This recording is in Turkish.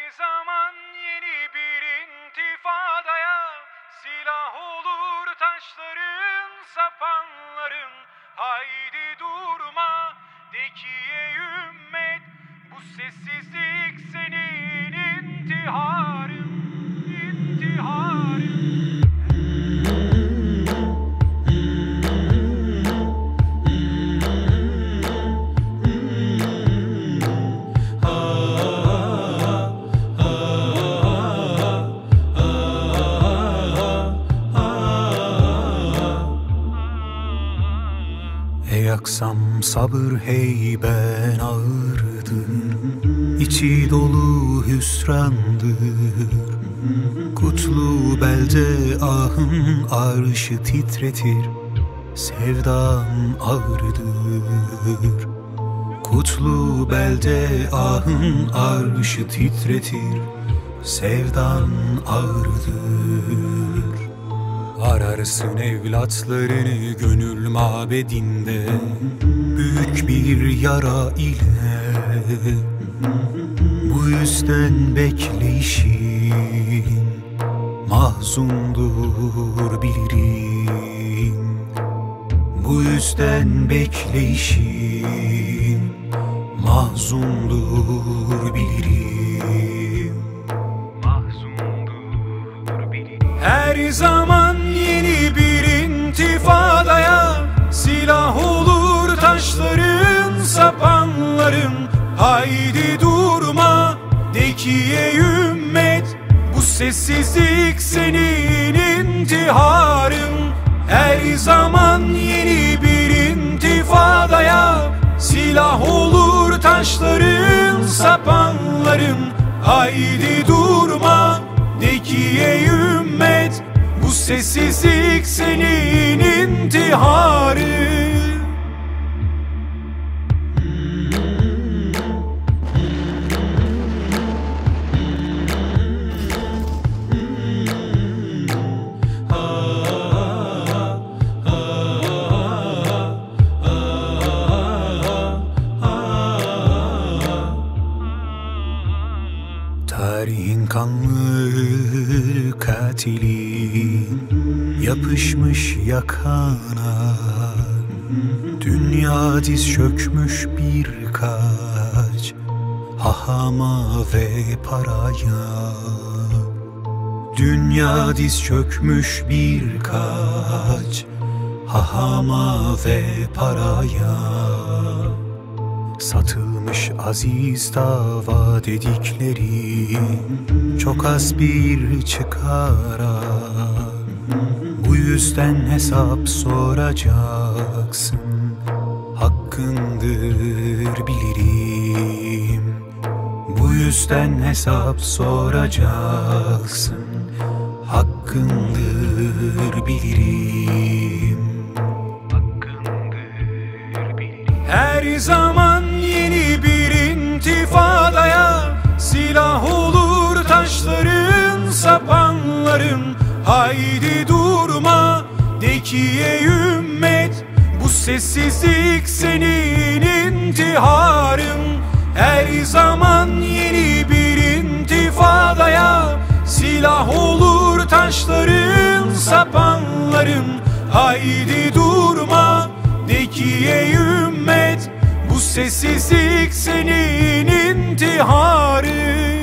zaman yeni bir intifadaya silah olur taşların, sapanların. Haydi durma de ki ey ümmet, bu sessizlik senin intiharın, intiharın. Ey aksam sabır heyben ağırdır, içi dolu hüsrandır. Kutlu belde ahın arşı titretir, sevdan ağırdır. Kutlu belde ahın arşı titretir, sevdan ağırdır. Ararsın evlatlarını gönül mabedinde, büyük bir yara ile. Bu yüzden bekleyişin mahzundur bilirim. Bu yüzden bekleyişin mahzundur bilirim. Mahzundur bilirim. Her zaman yeni bir intifadaya silah olur taşların, sapanların. Haydi durma de ki ey ümmet, bu sessizlik senin intiharın. Her zaman yeni bir intifadaya silah olur taşların, sapanların. Haydi durma de ki ey ümmet, bu sessizlik senin intiharın. Tarihin kanlı katili yapışmış yakana. Dünya diz çökmüş birkaç hahama ve paraya. Dünya diz çökmüş birkaç hahama ve paraya. Satılmış aziz dava dedikleri çok az bir çıkara. Bu yüzden hesap soracaksın, hakkındır bilirim. Bu yüzden hesap soracaksın, hakkındır bilirim. Her zaman yeni bir intifadaya silah olur taşların, sapanların. Haydi durma de ki ey ümmet, bu sessizlik senin intiharın. Her zaman yeni bir intifadaya silah olur taşların, sapanların. Haydi durma de ki ey ümmet, bu sessizlik senin intiharın.